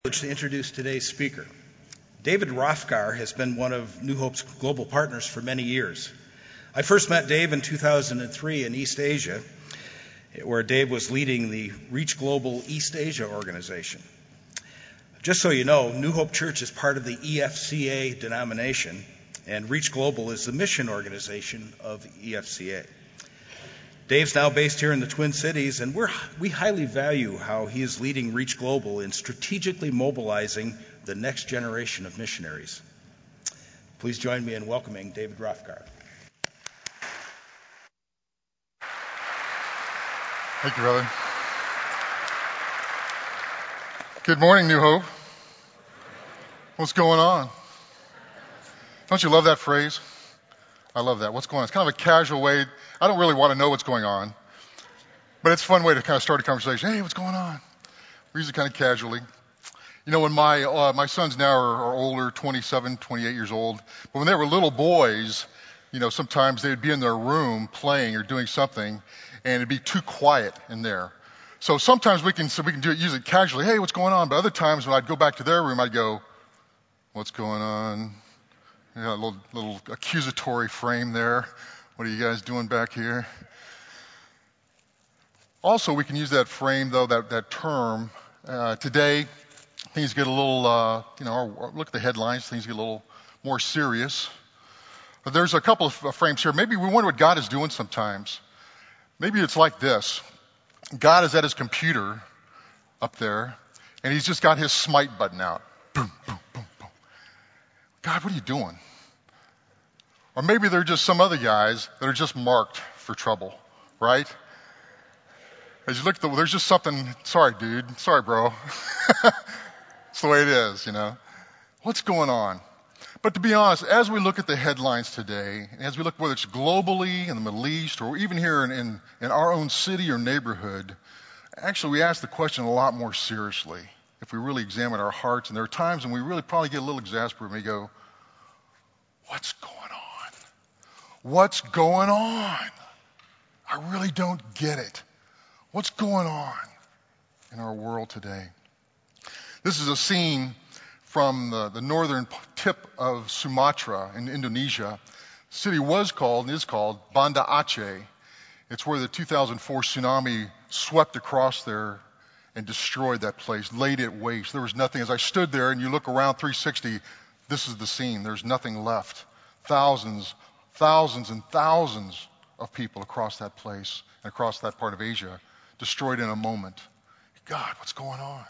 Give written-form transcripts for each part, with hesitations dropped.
To introduce today's speaker. David Rothgar has been one of New Hope's global partners for many years. I first met Dave in 2003 in East Asia, where Dave was leading the Reach Global East Asia organization. Just so you know, New Hope Church is part of the EFCA denomination, and Reach Global is the mission organization of EFCA. Dave's now based here in the Twin Cities, and we highly value how he is leading Reach Global in strategically mobilizing the next generation of missionaries. Please join me in welcoming David Rothgar. Thank you, brother. Good morning, New Hope. What's going on? Don't you love that phrase? I love that. What's going on? It's kind of a casual way. I don't really want to know what's going on, but it's a fun way to kind of start a conversation. Hey, what's going on? We use it kind of casually. You know, when my sons now are older, 27, 28 years old, but when they were little boys, you know, sometimes they'd be in their room playing or doing something, and it'd be too quiet in there. So sometimes we can use it casually. Hey, what's going on? But other times when I'd go back to their room, I'd go, what's going on? You know, a little accusatory frame there. What are you guys doing back here? Also, we can use that frame, though, that term. Today, things get a little, look at the headlines, things get a little more serious. But there's a couple of frames here. Maybe we wonder what God is doing sometimes. Maybe it's like this. God is at his computer up there, and he's just got his smite button out. Boom, boom, boom, boom. God, what are you doing? Or maybe they're just some other guys that are just marked for trouble, right? As you look at there's just something, sorry dude, sorry bro. It's the way it is, you know. What's going on? But to be honest, as we look at the headlines today, as we look whether it's globally in the Middle East or even here in our own city or neighborhood, actually we ask the question a lot more seriously if we really examine our hearts. And there are times when we really probably get a little exasperated and we go, what's going on? What's going on? I really don't get it. What's going on in our world today? This is a scene from the northern tip of Sumatra in Indonesia. The city was called and is called Banda Aceh. It's where the 2004 tsunami swept across there and destroyed that place, laid it waste. There was nothing. As I stood there and you look around 360, this is the scene. There's nothing left. Thousands and thousands of people across that place and across that part of Asia destroyed in a moment. God, what's going on?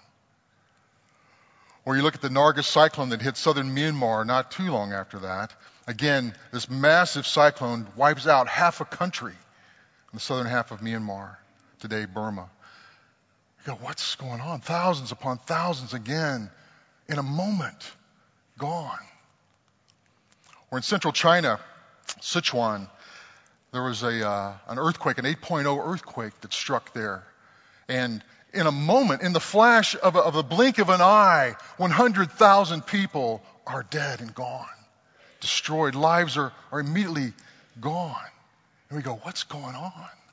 Or you look at the Nargis cyclone that hit southern Myanmar not too long after that. Again, this massive cyclone wipes out half a country in the southern half of Myanmar, today Burma. You go, what's going on? Thousands upon thousands again in a moment, gone. Or in central China, Sichuan, there was an earthquake, an 8.0 earthquake that struck there. And in a moment, in the flash of a blink of an eye, 100,000 people are dead and gone, destroyed. Lives are immediately gone. And we go, what's going on?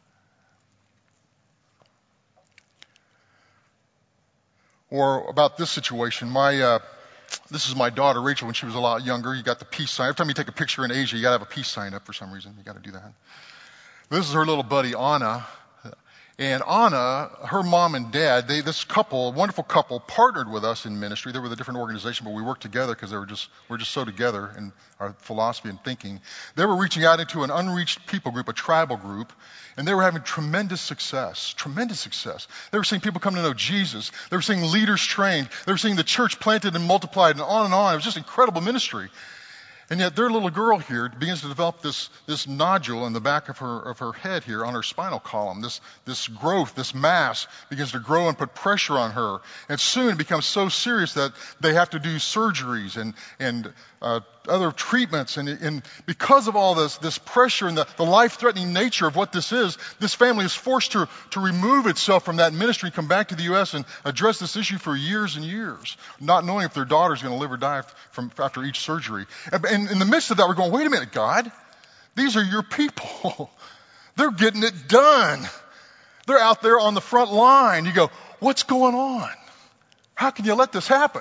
Or about this situation, this is my daughter, Rachel, when she was a lot younger. You got the peace sign. Every time you take a picture in Asia, you got to have a peace sign up for some reason. You got to do that. This is her little buddy, Anna. And Anna, her mom and dad, this couple, wonderful couple, partnered with us in ministry. They were with a different organization, but we worked together because we're just so together in our philosophy and thinking. They were reaching out into an unreached people group, a tribal group, and they were having tremendous success. They were seeing people come to know Jesus. They were seeing leaders trained. They were seeing the church planted and multiplied and on and on. It was just incredible ministry. And yet their little girl here begins to develop this nodule in the back of her head here on her spinal column. This growth, this mass begins to grow and put pressure on her. And soon it becomes so serious that they have to do surgeries and other treatments. And because of all this pressure and the life-threatening nature of what this is, this family is forced to remove itself from that ministry, come back to the U.S. and address this issue for years and years, not knowing if their daughter's going to live or die after each surgery. And in the midst of that, we're going, wait a minute, God, these are your people. They're getting it done. They're out there on the front line. You go, what's going on? How can you let this happen?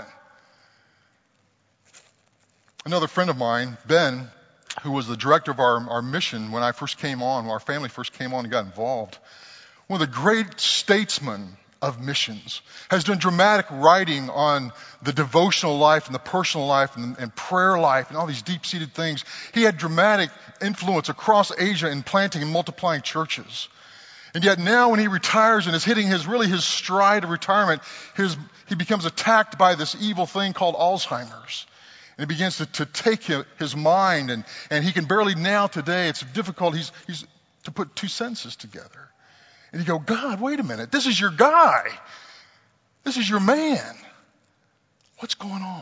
Another friend of mine, Ben, who was the director of our mission when I first came on, when our family first came on and got involved, one of the great statesmen of missions, has done dramatic writing on the devotional life and the personal life and prayer life and all these deep-seated things. He had dramatic influence across Asia in planting and multiplying churches. And yet now when he retires and is hitting his stride of retirement, he becomes attacked by this evil thing called Alzheimer's. And it begins to take his mind, and he can barely now today, it's difficult, he's to put two sentences together. And you go, God, wait a minute, this is your guy. This is your man. What's going on?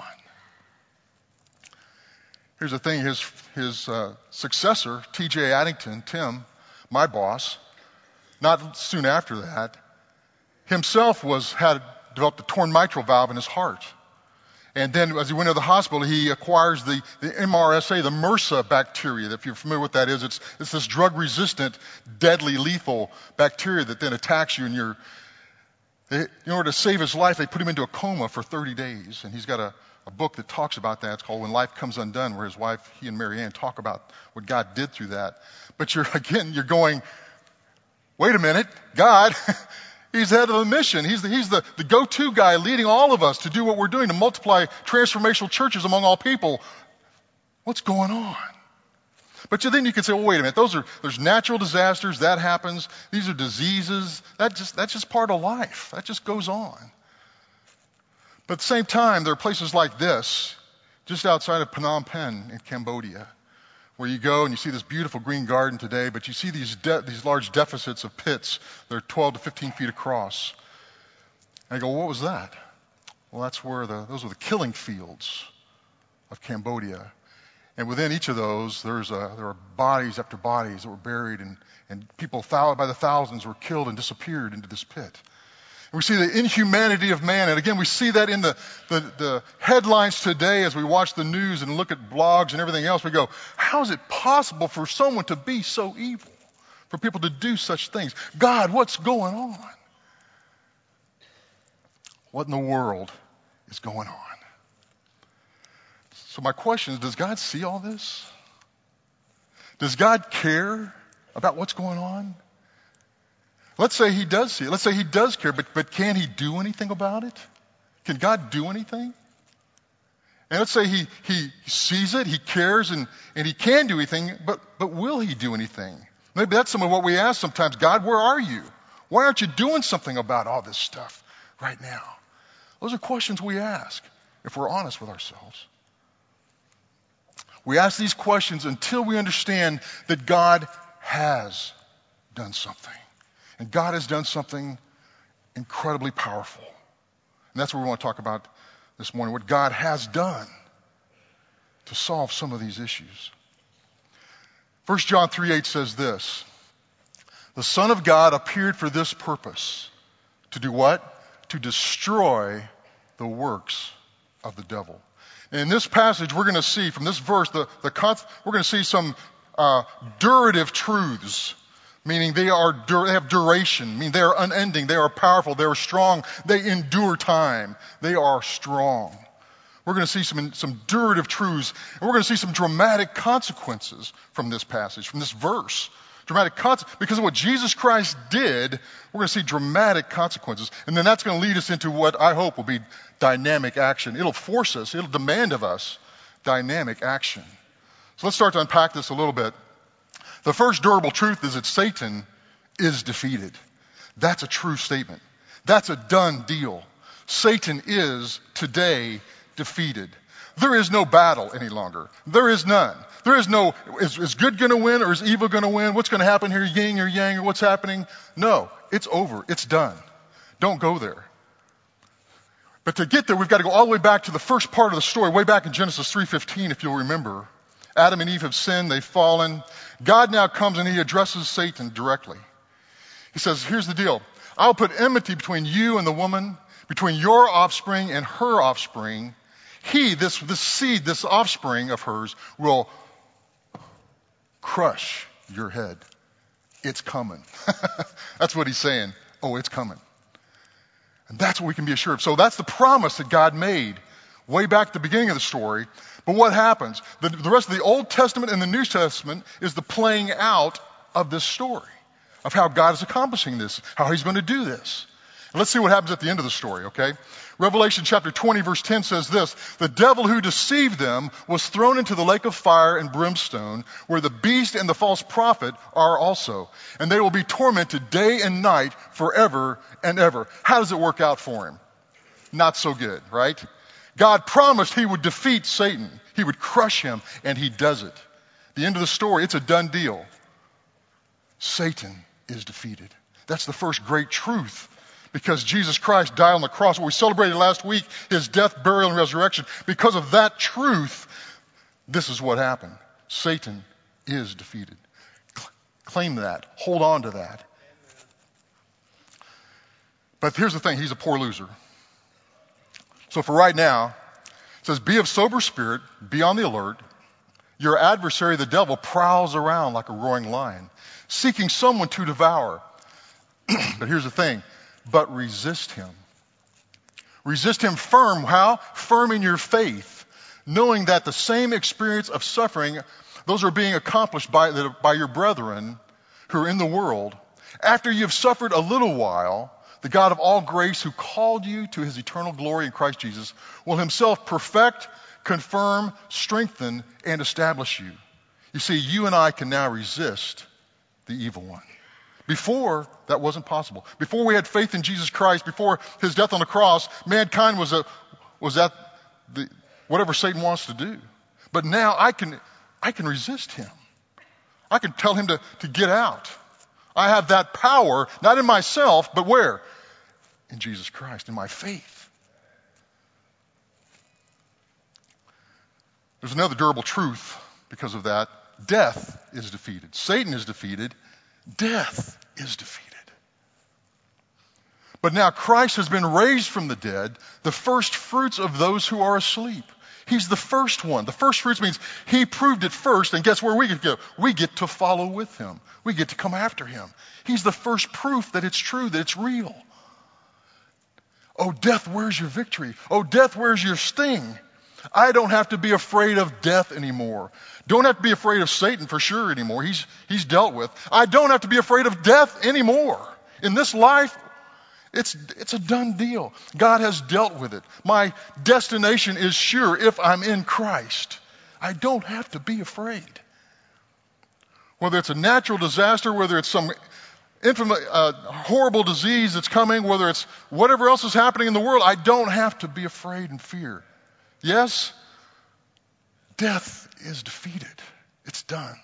Here's the thing, his successor, T.J. Addington, Tim, my boss, not soon after that, himself had developed a torn mitral valve in his heart. And then as he went to the hospital, he acquires the MRSA, the MRSA bacteria. If you're familiar with what that is, it's this drug-resistant, deadly, lethal bacteria that then attacks you. And in order to save his life, they put him into a coma for 30 days. And he's got a book that talks about that. It's called When Life Comes Undone, where his wife, he and Mary Ann, talk about what God did through that. But you're going, wait a minute, God... He's head of a mission. He's the go-to guy leading all of us to do what we're doing, to multiply transformational churches among all people. What's going on? But then you can say, well, wait a minute. There's natural disasters. That happens. These are diseases. That's just part of life. That just goes on. But at the same time, there are places like this, just outside of Phnom Penh in Cambodia, where you go and you see this beautiful green garden today, but you see these large deficits of pits that are 12 to 15 feet across. And I go, what was that? Well, that's where those were the killing fields of Cambodia. And within each of those, there are bodies after bodies that were buried, and people by the thousands were killed and disappeared into this pit. We see the inhumanity of man. And again, we see that in the headlines today as we watch the news and look at blogs and everything else. We go, how is it possible for someone to be so evil? For people to do such things? God, what's going on? What in the world is going on? So my question is, does God see all this? Does God care about what's going on? Let's say he does see it. Let's say he does care, but can he do anything about it? Can God do anything? And let's say he sees it, he cares, and he can do anything, but will he do anything? Maybe that's some of what we ask sometimes. God, where are you? Why aren't you doing something about all this stuff right now? Those are questions we ask if we're honest with ourselves. We ask these questions until we understand that God has done something. And God has done something incredibly powerful. And that's what we want to talk about this morning, what God has done to solve some of these issues. 1 John 3:8 says this, the Son of God appeared for this purpose, to do what? To destroy the works of the devil. And in this passage, we're going to see from this verse, we're going to see some durative truths. Meaning they have duration, meaning they are unending, they are powerful, they are strong, they endure time, they are strong. We're going to see some durative truths, and we're going to see some dramatic consequences from this passage, from this verse. Because of what Jesus Christ did, we're going to see dramatic consequences. And then that's going to lead us into what I hope will be dynamic action. It'll force us, it'll demand of us dynamic action. So let's start to unpack this a little bit. The first durable truth is that Satan is defeated. That's a true statement. That's a done deal. Satan is today defeated. There is no battle any longer. There is none. There is no, is good going to win or is evil going to win? What's going to happen here, yin or yang, or what's happening? No, it's over. It's done. Don't go there. But to get there, we've got to go all the way back to the first part of the story, way back in Genesis 3:15, if you'll remember. Adam and Eve have sinned, they've fallen. God now comes and he addresses Satan directly. He says, here's the deal. I'll put enmity between you and the woman, between your offspring and her offspring. This seed, this offspring of hers, will crush your head. It's coming. That's what he's saying. Oh, it's coming. And that's what we can be assured of. So that's the promise that God made way back at the beginning of the story. But what happens? The rest of the Old Testament and the New Testament is the playing out of this story, of how God is accomplishing this, how he's going to do this. And let's see what happens at the end of the story, okay? Revelation chapter 20 verse 10 says this: the devil who deceived them was thrown into the lake of fire and brimstone, where the beast and the false prophet are also. And they will be tormented day and night forever and ever. How does it work out for him? Not so good, right? God promised he would defeat Satan. He would crush him, and he does it. The end of the story, it's a done deal. Satan is defeated. That's the first great truth. Because Jesus Christ died on the cross. What we celebrated last week, his death, burial, and resurrection. Because of that truth, this is what happened. Satan is defeated. Claim that. Hold on to that. But here's the thing. He's a poor loser. So for right now, it says, be of sober spirit, be on the alert. Your adversary, the devil, prowls around like a roaring lion, seeking someone to devour. But here's the thing. But resist him. Resist him firm. How? Firm in your faith, knowing that the same experience of suffering, those are being accomplished by your brethren who are in the world. After you've suffered a little while, the God of all grace, who called you to his eternal glory in Christ Jesus, will himself perfect, confirm, strengthen, and establish you. You see, you and I can now resist the evil one. Before, that wasn't possible. Before we had faith in Jesus Christ, before his death on the cross, mankind was at whatever Satan wants to do. But now I can resist him. I can tell him to get out. I have that power, not in myself, but where? In Jesus Christ, in my faith. There's another durable truth because of that. Death is defeated. Satan is defeated. Death is defeated. But now Christ has been raised from the dead, the first fruits of those who are asleep. He's the first one. The first fruits means he proved it first, and guess where we get to go? We get to follow with him. We get to come after him. He's the first proof that it's true, that it's real. Oh, death, where's your victory? Oh, death, where's your sting? I don't have to be afraid of death anymore. Don't have to be afraid of Satan for sure anymore. He's dealt with. I don't have to be afraid of death anymore. In this life, it's a done deal. God has dealt with it. My destination is sure if I'm in Christ. I don't have to be afraid. Whether it's a natural disaster, whether it's some horrible disease that's coming, whether it's whatever else is happening in the world, I don't have to be afraid and fear. Yes, death is defeated. It's done.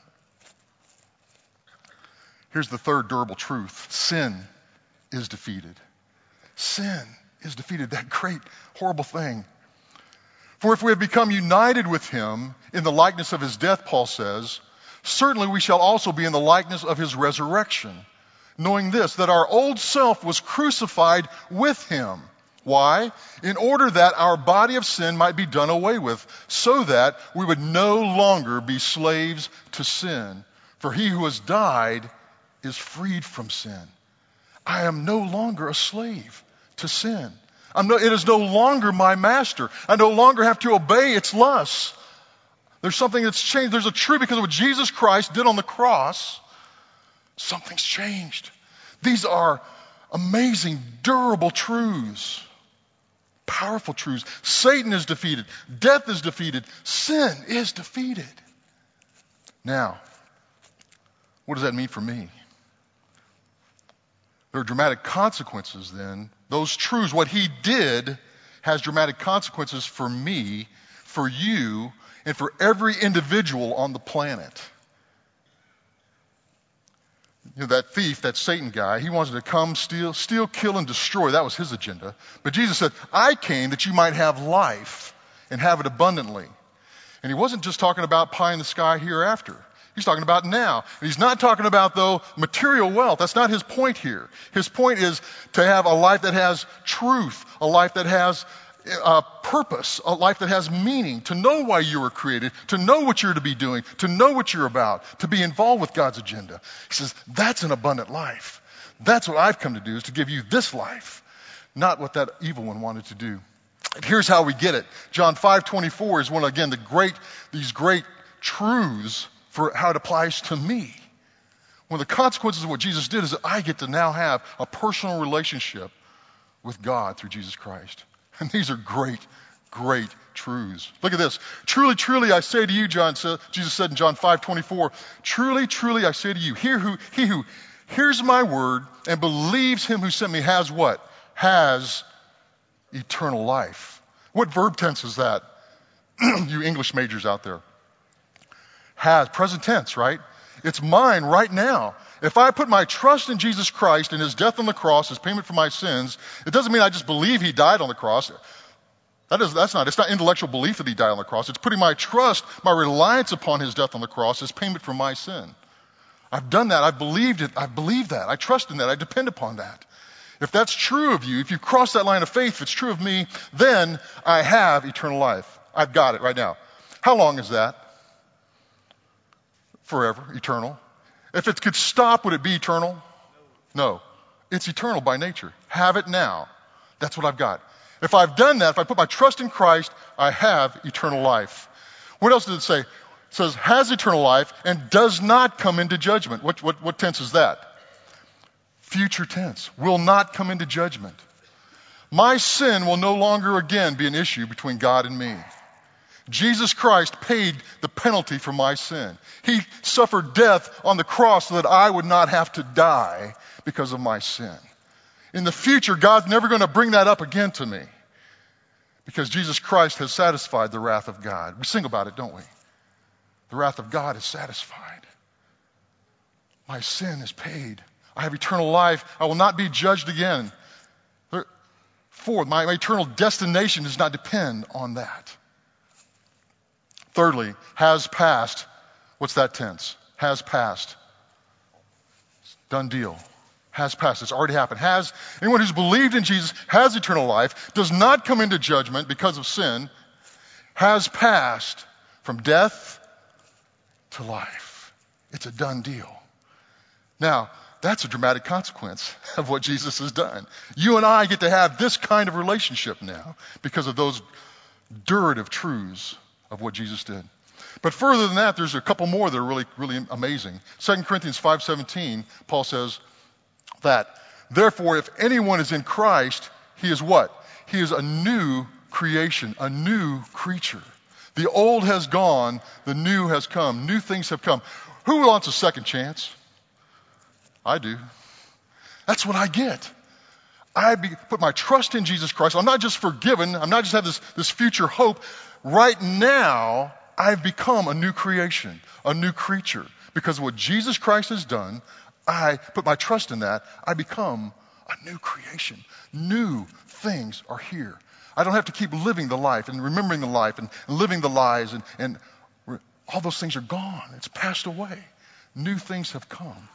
Here's the third durable truth. Sin is defeated. Sin is defeated. That great, horrible thing. For if we have become united with him in the likeness of his death, Paul says, certainly we shall also be in the likeness of his resurrection, knowing this, that our old self was crucified with him. Why? In order that our body of sin might be done away with, so that we would no longer be slaves to sin. For he who has died is freed from sin. I am no longer a slave to sin. It is no longer my master. I no longer have to obey its lusts. There's something that's changed. There's a truth because of what Jesus Christ did on the cross. Something's changed. These are amazing, durable truths. Powerful truths. Satan is defeated. Death is defeated. Sin is defeated. Now, what does that mean for me? There are dramatic consequences then. Those truths, what he did, has dramatic consequences for me, for you, and for every individual on the planet. You know, that thief, that Satan guy, he wanted to come, steal, kill, and destroy. That was his agenda. But Jesus said, I came that you might have life and have it abundantly. And he wasn't just talking about pie in the sky hereafter. He's talking about now. And he's not talking about, though, material wealth. That's not his point here. His point is to have a life that has truth, a life that has purpose, a life that has meaning, to know why you were created, to know what you're to be doing, to know what you're about, to be involved with God's agenda. He says, that's an abundant life. That's what I've come to do, is to give you this life. not what that evil one wanted to do. And here's how we get it. John 5:24 is one, again, these great truths for how it applies to me. One of the consequences of what Jesus did is that I get to now have a personal relationship with God through Jesus Christ. And these are great, great truths. Look at this. Truly, truly, I say to you, Jesus said in John 5:24, truly, truly, I say to you, he who hears my word and believes him who sent me has what? Has eternal life. What verb tense is that? You English majors out there. Has, present tense, right? It's mine right now. If I put my trust in Jesus Christ and his death on the cross, his payment for my sins, it doesn't mean I just believe he died on the cross. It's not intellectual belief that he died on the cross. It's putting my trust, my reliance upon his death on the cross, his payment for my sin. I've done that. I've believed it. I believe that. I trust in that. I depend upon that. If that's true of you, if you cross that line of faith, if it's true of me, then I have eternal life. I've got it right now. How long is that? Forever, eternal. If it could stop, would it be eternal? No. It's eternal by nature. Have it now. That's what I've got. If I've done that, if I put my trust in Christ, I have eternal life. What else did it say? It says, has eternal life and does not come into judgment. What tense is that? Future tense. Will not come into judgment. My sin will no longer again be an issue between God and me. Jesus Christ paid the penalty for my sin. He suffered death on the cross so that I would not have to die because of my sin. In the future, God's never going to bring that up again to me because Jesus Christ has satisfied the wrath of God. We sing about it, don't we? The wrath of God is satisfied. My sin is paid. I have eternal life. I will not be judged again. Fourth, my eternal destination does not depend on that. Thirdly, has passed. What's that tense? Has passed. Done deal. Has passed. It's already happened. Anyone who's believed in Jesus has eternal life, does not come into judgment because of sin, has passed from death to life. It's a done deal. Now, that's a dramatic consequence of what Jesus has done. You and I get to have this kind of relationship now because of those durative truths of what Jesus did. But further than that, there's a couple more that are really, really amazing. 2 Corinthians 5:17, Paul says that, therefore, if anyone is in Christ, he is what? He is a new creation, a new creature. The old has gone, the new has come. New things have come. Who wants a second chance? I do. That's what I get. Put my trust in Jesus Christ. I'm not just forgiven. I'm not just have this future hope. Right now, I've become a new creation, a new creature. Because of what Jesus Christ has done, I put my trust in that. I become a new creation. New things are here. I don't have to keep living the life and remembering the life and living the lies and all those things are gone. It's passed away. New things have come.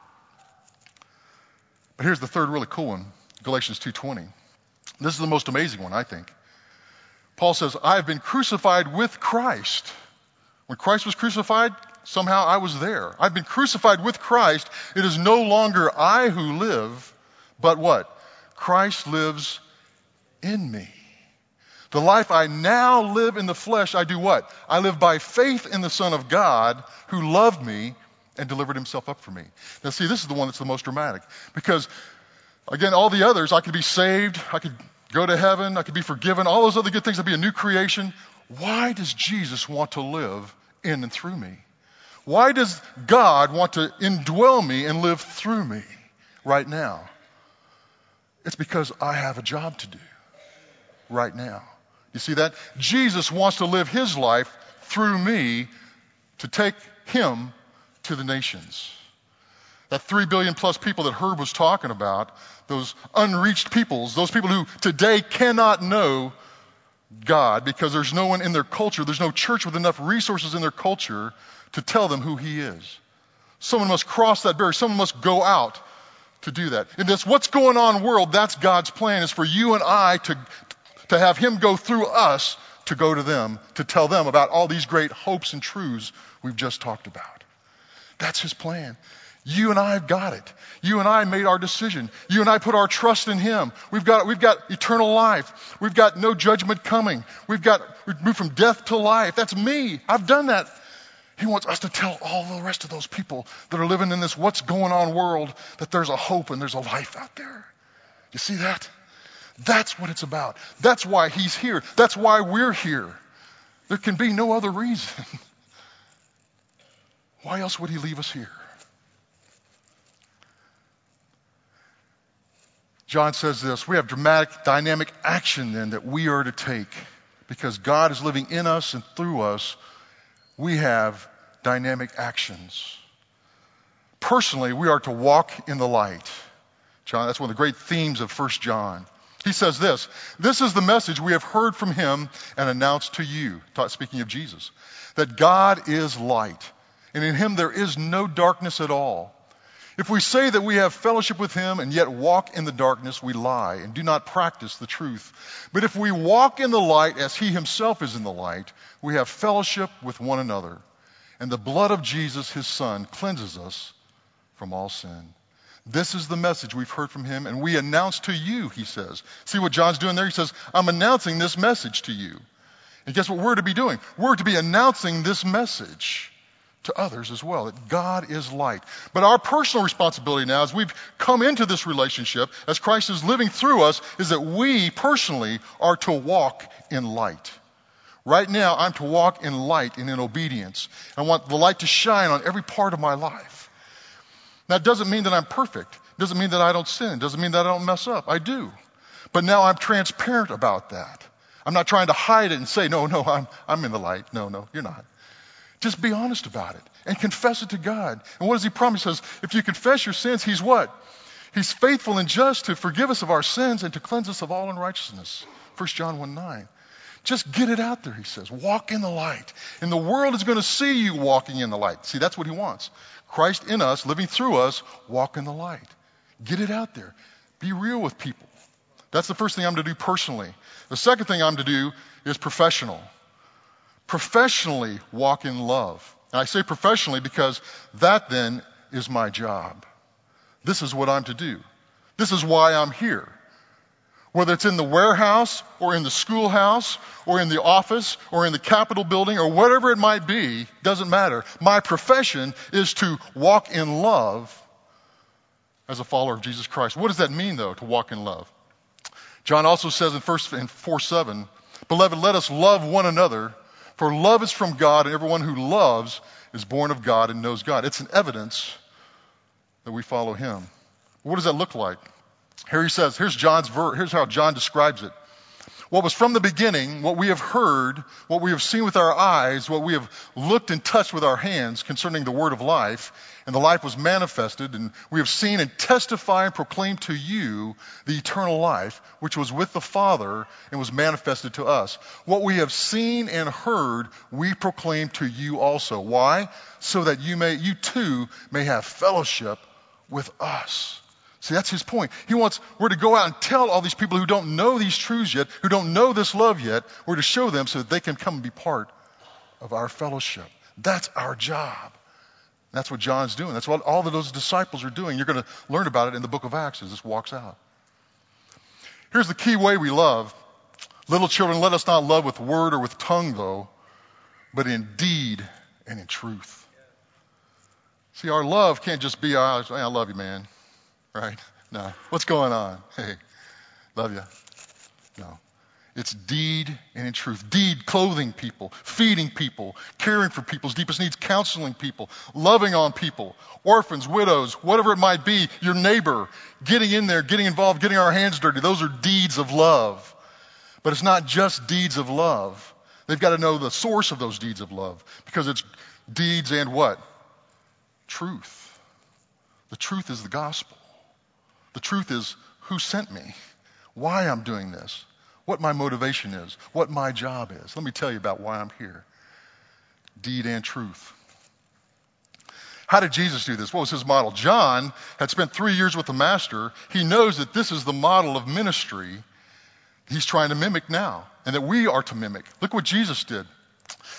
But here's the third really cool one, Galatians 2:20. This is the most amazing one, I think. Paul says, I have been crucified with Christ. When Christ was crucified, somehow I was there. I've been crucified with Christ. It is no longer I who live, but what? Christ lives in me. The life I now live in the flesh, I do what? I live by faith in the Son of God who loved me and delivered himself up for me. Now see, this is the one that's the most dramatic. Because, again, all the others, I could be saved, I could go to heaven, I could be forgiven, all those other good things, I'd be a new creation. Why does Jesus want to live in and through me? Why does God want to indwell me and live through me right now? It's because I have a job to do right now. You see that? Jesus wants to live his life through me to take him to the nations. That 3 billion plus people that Herb was talking about, those unreached peoples, those people who today cannot know God because there's no one in their culture, there's no church with enough resources in their culture to tell them who he is. Someone must cross that barrier. Someone must go out to do that. In this what's going on world, that's God's plan, is for you and I to have him go through us to go to them, to tell them about all these great hopes and truths we've just talked about. That's his plan. You and I have got it. You and I made our decision. You and I put our trust in him. We've got eternal life. We've got no judgment coming. We've moved from death to life. That's me. I've done that. He wants us to tell all the rest of those people that are living in this what's going on world that there's a hope and there's a life out there. You see that? That's what it's about. That's why he's here. That's why we're here. There can be no other reason. Why else would he leave us here? John says this, we have dramatic, dynamic action then that we are to take. Because God is living in us and through us, we have dynamic actions. Personally, we are to walk in the light. John, that's one of the great themes of 1 John. He says this is the message we have heard from him and announced to you, speaking of Jesus, that God is light, and in him there is no darkness at all. If we say that we have fellowship with him and yet walk in the darkness, we lie and do not practice the truth. But if we walk in the light as he himself is in the light, we have fellowship with one another. And the blood of Jesus, his son, cleanses us from all sin. This is the message we've heard from him, and we announce to you, he says. See what John's doing there? He says, I'm announcing this message to you. And guess what we're to be doing? We're to be announcing this message to others as well, that God is light. But our personal responsibility now, as we've come into this relationship, as Christ is living through us, is that we personally are to walk in light. Right now, I'm to walk in light and in obedience. I want the light to shine on every part of my life. Now, it doesn't mean that I'm perfect. It doesn't mean that I don't sin. It doesn't mean that I don't mess up. I do. But now I'm transparent about that. I'm not trying to hide it and say, no, I'm in the light. No, you're not. Just be honest about it and confess it to God. And what does he promise? He says, if you confess your sins, he's what? He's faithful and just to forgive us of our sins and to cleanse us of all unrighteousness. 1 John 1:9. Just get it out there, he says. Walk in the light. And the world is going to see you walking in the light. See, that's what he wants. Christ in us, living through us, walk in the light. Get it out there. Be real with people. That's the first thing I'm to do personally. The second thing I'm to do is professional. Professionally walk in love. And I say professionally because that then is my job. This is what I'm to do. This is why I'm here. Whether it's in the warehouse or in the schoolhouse or in the office or in the Capitol building or whatever it might be, doesn't matter. My profession is to walk in love as a follower of Jesus Christ. What does that mean, though, to walk in love? John also says in 4:7, Beloved, let us love one another, for love is from God, and everyone who loves is born of God and knows God. It's an evidence that we follow him. What does that look like? Here he says, here's how John describes it. What was from the beginning, what we have heard, what we have seen with our eyes, what we have looked and touched with our hands concerning the word of life, and the life was manifested, and we have seen and testify and proclaim to you the eternal life, which was with the Father and was manifested to us. What we have seen and heard, we proclaim to you also. Why? So that you too may have fellowship with us. See, that's his point. We're to go out and tell all these people who don't know these truths yet, who don't know this love yet, we're to show them so that they can come and be part of our fellowship. That's our job. That's what John's doing. That's what all of those disciples are doing. You're going to learn about it in the book of Acts as this walks out. Here's the key way we love. Little children, let us not love with word or with tongue, though, but in deed and in truth. See, our love can't just be, I love you, man. Right? No. What's going on? Hey, love you. No. It's deed and in truth. Deed, clothing people, feeding people, caring for people's deepest needs, counseling people, loving on people, orphans, widows, whatever it might be, your neighbor, getting in there, getting involved, getting our hands dirty. Those are deeds of love. But it's not just deeds of love. They've got to know the source of those deeds of love because it's deeds and what? Truth. The truth is the gospel. The truth is who sent me, why I'm doing this, what my motivation is, what my job is. Let me tell you about why I'm here. Deed and truth. How did Jesus do this? What was his model? John had spent 3 years with the Master. He knows that this is the model of ministry he's trying to mimic now and that we are to mimic. Look what Jesus did.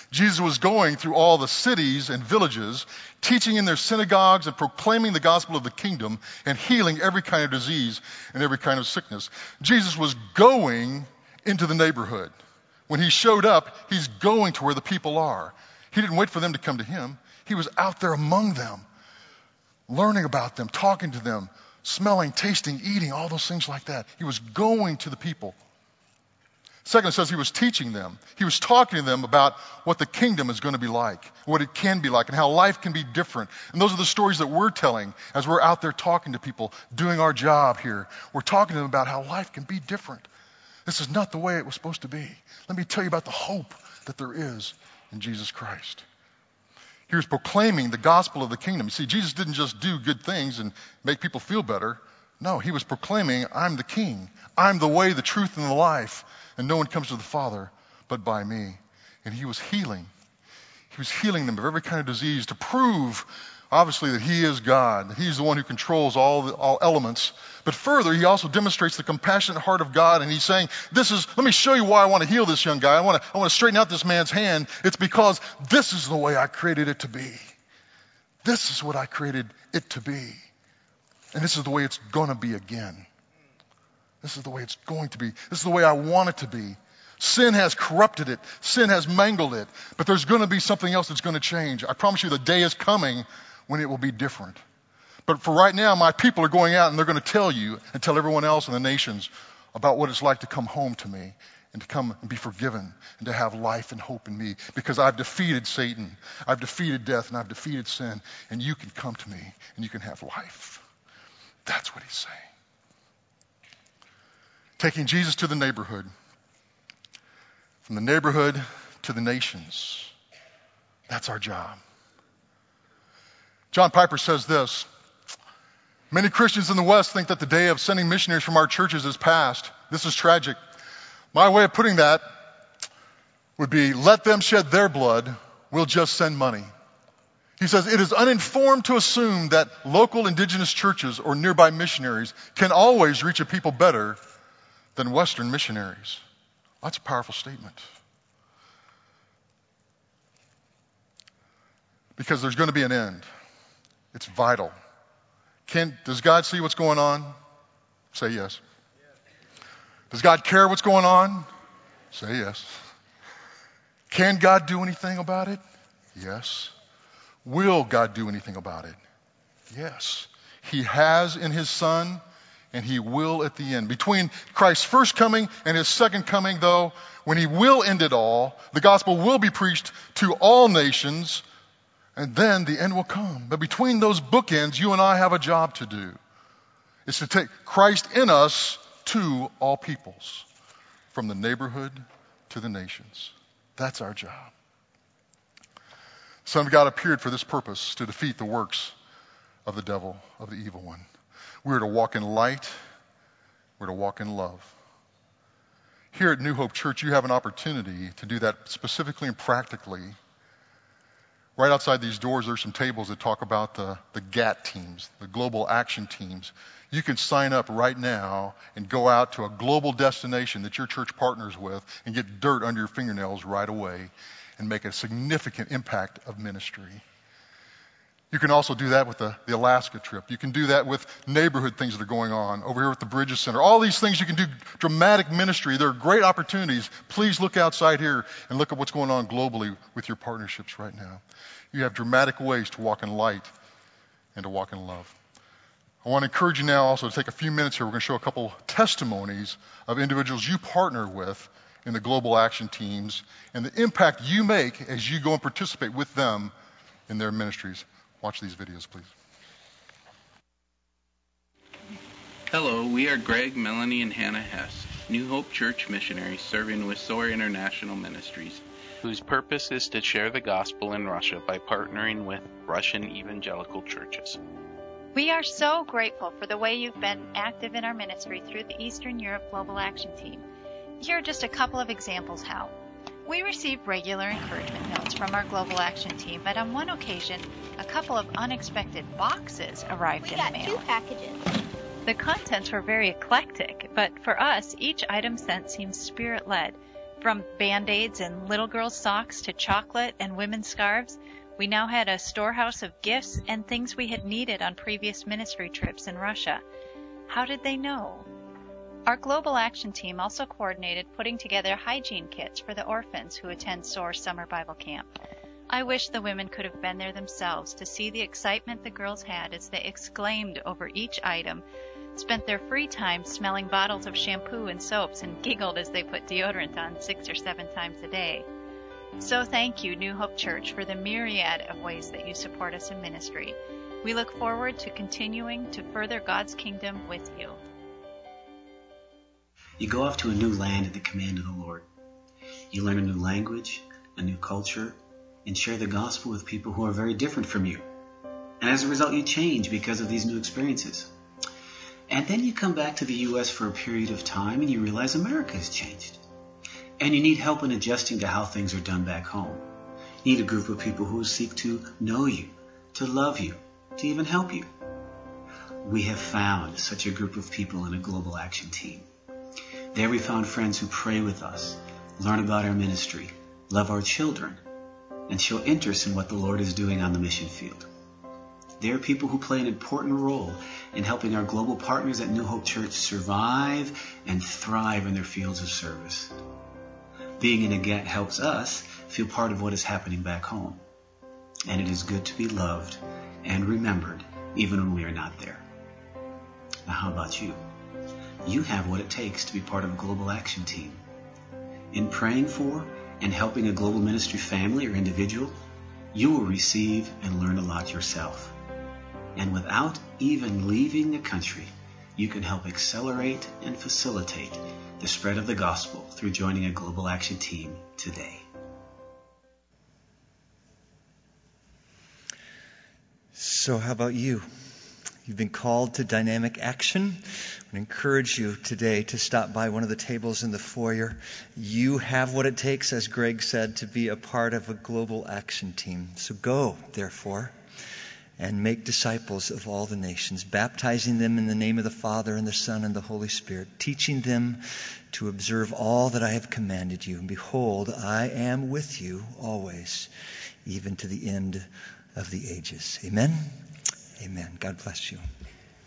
Jesus was going through all the cities and villages, teaching in their synagogues and proclaiming the gospel of the kingdom and healing every kind of disease and every kind of sickness. Jesus was going into the neighborhood. When he showed up, he's going to where the people are. He didn't wait for them to come to him. He was out there among them, learning about them, talking to them, smelling, tasting, eating, all those things like that. He was going to the people. Second, it says he was teaching them. He was talking to them about what the kingdom is going to be like, what it can be like, and how life can be different. And those are the stories that we're telling as we're out there talking to people, doing our job here. We're talking to them about how life can be different. This is not the way it was supposed to be. Let me tell you about the hope that there is in Jesus Christ. He was proclaiming the gospel of the kingdom. You see, Jesus didn't just do good things and make people feel better. No, he was proclaiming, I'm the king. I'm the way, the truth, and the life. And no one comes to the Father but by me. And he was healing. He was healing them of every kind of disease to prove, obviously, that he is God. That he's the one who controls all elements. But further, he also demonstrates the compassionate heart of God. And he's saying, let me show you why I want to heal this young guy. I want to straighten out this man's hand. It's because this is the way I created it to be. This is what I created it to be. And this is the way it's going to be again. This is the way it's going to be. This is the way I want it to be. Sin has corrupted it. Sin has mangled it. But there's going to be something else that's going to change. I promise you the day is coming when it will be different. But for right now, my people are going out and they're going to tell you and tell everyone else in the nations about what it's like to come home to me and to come and be forgiven and to have life and hope in me, because I've defeated Satan. I've defeated death and I've defeated sin, and you can come to me and you can have life. That's what he's saying. Taking Jesus to the neighborhood, from the neighborhood to the nations. That's our job. John Piper says this: many Christians in the West think that the day of sending missionaries from our churches is past. This is tragic. My way of putting that would be, let them shed their blood, we'll just send money. He says, it is uninformed to assume that local indigenous churches or nearby missionaries can always reach a people better than Western missionaries. That's a powerful statement. Because there's going to be an end. It's vital. Does God see what's going on? Say yes. Does God care what's going on? Say yes. Can God do anything about it? Yes. Will God do anything about it? Yes. He has in his Son, and he will at the end. Between Christ's first coming and his second coming, though, when he will end it all, the gospel will be preached to all nations, and then the end will come. But between those bookends, you and I have a job to do. It's to take Christ in us to all peoples, from the neighborhood to the nations. That's our job. The Son of God appeared for this purpose, to defeat the works of the devil, of the evil one. We're to walk in light. We're to walk in love. Here at New Hope Church, you have an opportunity to do that specifically and practically. Right outside these doors, there's some tables that talk about the GAT teams, the Global Action Teams. You can sign up right now and go out to a global destination that your church partners with and get dirt under your fingernails right away and make a significant impact of ministry. You can also do that with the Alaska trip. You can do that with neighborhood things that are going on over here at the Bridges Center. All these things you can do, dramatic ministry. They're great opportunities. Please look outside here and look at what's going on globally with your partnerships right now. You have dramatic ways to walk in light and to walk in love. I want to encourage you now also to take a few minutes here. We're going to show a couple testimonies of individuals you partner with in the Global Action Teams and the impact you make as you go and participate with them in their ministries. Watch these videos, please. Hello, we are Greg, Melanie, and Hannah Hess, New Hope Church missionaries serving with SOAR International Ministries, whose purpose is to share the gospel in Russia by partnering with Russian evangelical churches. We are so grateful for the way you've been active in our ministry through the Eastern Europe Global Action Team. Here are just a couple of examples how. We receive regular encouragement notes from our Global Action Team, but on one occasion, a couple of unexpected boxes arrived in the mail. We got 2 packages. The contents were very eclectic, but for us, each item sent seemed spirit-led. From Band-Aids and little girls' socks to chocolate and women's scarves, we now had a storehouse of gifts and things we had needed on previous ministry trips in Russia. How did they know? Our Global Action Team also coordinated putting together hygiene kits for the orphans who attend SOAR Summer Bible Camp. I wish the women could have been there themselves to see the excitement the girls had as they exclaimed over each item, spent their free time smelling bottles of shampoo and soaps, and giggled as they put deodorant on 6 or 7 times a day. So thank you, New Hope Church, for the myriad of ways that you support us in ministry. We look forward to continuing to further God's kingdom with you. You go off to a new land at the command of the Lord. You learn a new language, a new culture, and share the gospel with people who are very different from you. And as a result, you change because of these new experiences. And then you come back to the U.S. for a period of time and you realize America has changed. And you need help in adjusting to how things are done back home. You need a group of people who seek to know you, to love you, to even help you. We have found such a group of people in a Global Action Team. There we found friends who pray with us, learn about our ministry, love our children, and show interest in what the Lord is doing on the mission field. They are people who play an important role in helping our global partners at New Hope Church survive and thrive in their fields of service. Being in a GAT helps us feel part of what is happening back home. And it is good to be loved and remembered even when we are not there. Now how about you? You have what it takes to be part of a Global Action Team. In praying for and helping a global ministry family or individual, you will receive and learn a lot yourself. And without even leaving the country, you can help accelerate and facilitate the spread of the gospel through joining a Global Action Team today. So how about you? You've been called to dynamic action. I would encourage you today to stop by one of the tables in the foyer. You have what it takes, as Greg said, to be a part of a Global Action Team. So go, therefore, and make disciples of all the nations, baptizing them in the name of the Father and the Son and the Holy Spirit, teaching them to observe all that I have commanded you. And behold, I am with you always, even to the end of the ages. Amen? Amen. God bless you.